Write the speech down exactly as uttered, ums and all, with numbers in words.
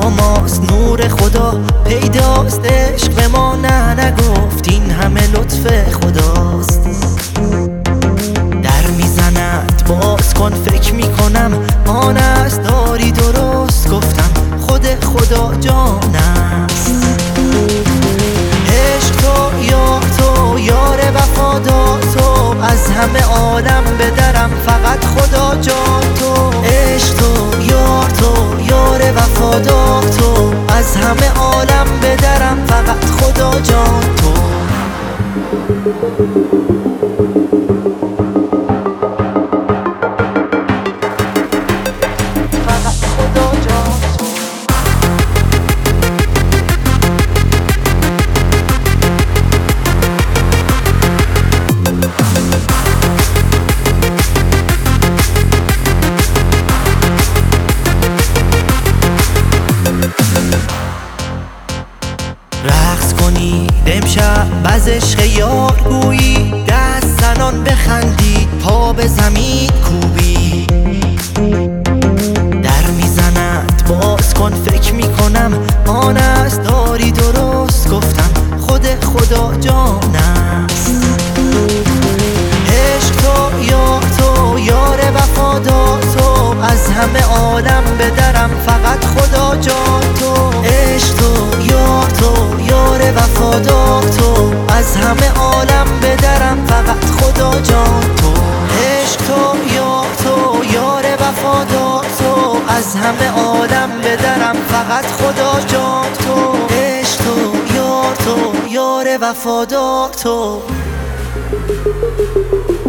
ماست، نور خدا پیداست، عشق به ما نه نگفت این همه لطف خداست. در میزند باز کن فکر میکنم آن است، داری درست گفتم خود خدا جان است. عشق تو یار تو یار وفادار تو، از همه عالم به درم فقط خدا جان تو. عشق تو یار تو یار وفادار تو، از همه عالم به درم فقط خدا جان تو. رقص کنی امشب از عشق یار گویی، دست زنان بخندی پا به زمین کوبی. در میزند باز کن فکر میکنم آن است، داری درست گفتم خود خدا جان است. عشق تو یار تو یار وفادار تو، از همه عالم به درم فقط خدا جان تو. عشق تو یار تو یار وفادار تو، از همه عالم به درم فقط خدا جان تو. عشق تو یار تو یار وفادار تو، از همه عالم به درم فقط خدا جان تو. عشق تو یار تو یار وفادار تو.